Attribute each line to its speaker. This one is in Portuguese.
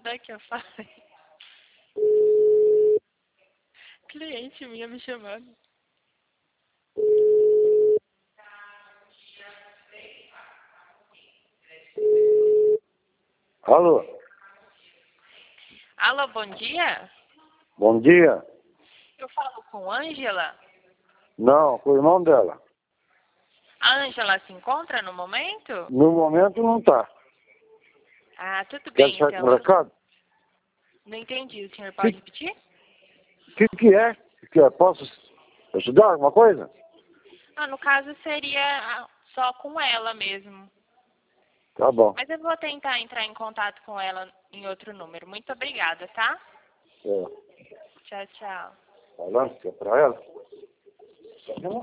Speaker 1: até que eu falei. Cliente minha me chamando.
Speaker 2: Alô?
Speaker 1: Alô, bom dia?
Speaker 2: Bom dia?
Speaker 1: Eu falo com Ângela.
Speaker 2: Não, com o irmão dela.
Speaker 1: A Ângela se encontra no momento?
Speaker 2: No momento não tá.
Speaker 1: Ah, tudo
Speaker 2: Quer
Speaker 1: bem,
Speaker 2: deixar aqui
Speaker 1: então.
Speaker 2: um recado?
Speaker 1: Não entendi. O senhor
Speaker 2: O
Speaker 1: pode repetir?
Speaker 2: que é? Que é? Posso ajudar alguma coisa?
Speaker 1: Ah, no caso seria só com ela mesmo.
Speaker 2: Tá bom.
Speaker 1: Mas eu vou tentar entrar em contato com ela em outro número. Muito obrigada, tá?
Speaker 2: É.
Speaker 1: Tchau, tchau.
Speaker 2: Falando que é pra ela?